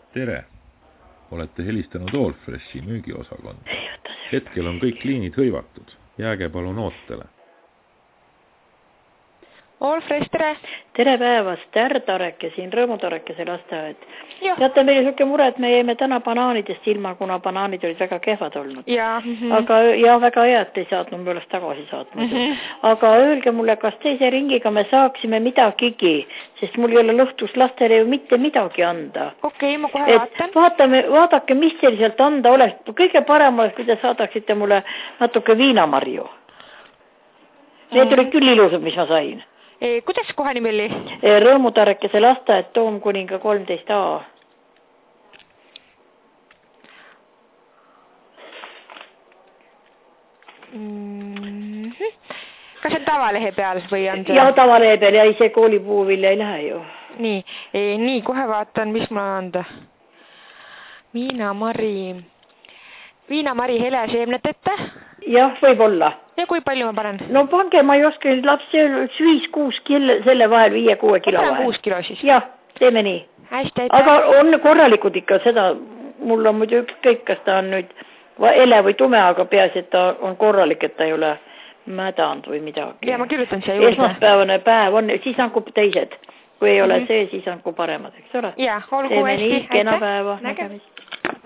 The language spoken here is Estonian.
Tere! Olete helistanud Allfreshi müügiosakonda. Hetkel on kõik liinid hõivatud. Jääge palun ootele. Allfresh, tere! Tere päevast, Tareke siin, Rõõmutorekese lasteaed. Teate, meil selline mure, et me jäime täna banaanidest ilma, kuna banaanid olid väga kehvad olnud. Aga väga hea, et ei saatnud, me oleks tagasi saatnud. Aga öelge mulle, kas teise ringiga me saaksime midagigi, sest mul ei ole lõhtus lastele ju mitte midagi anda. Okei, ma kohe vaatan. Vaadake, mis teil sealt anda oleks. Kõige parem oleks, kui te saadaksite mulle natuke viinamarju. Need olid küll ilusad, mis ma sain. Kuidas kohe nimi oli? Rõõmutorekese lasteaed, Toomkuninga 13A. Kas see on tavalehe peal või on see? Ja tavalehe peal ja ise koolipuuvilja ei lähe ju. Nii, kohe vaatan, mis mul on anda. Viinamari heleseemnet ette? Jah, võib olla. Ja kui palju ma panen? No pange, ma ei oska nüüd lapsi 5-6 selle vahel 5-6 kilo vahel. 6 kilo siis? Jah, teeme nii. Hästi, aga on korralikud ikka seda, mul on muidu ükskõik, kas ta on nüüd ele või tume, aga peaasi, et ta on korralik, et ta ei ole mädanud või midagi. Ja ma kirjutan siia juurde. Esmaspäevane päev on, siis hankub teised. Kui ei ole see, siis hankub paremad, eks ole? Ja, olgu hästi. Teeme nii, kena päeva. Nägemist.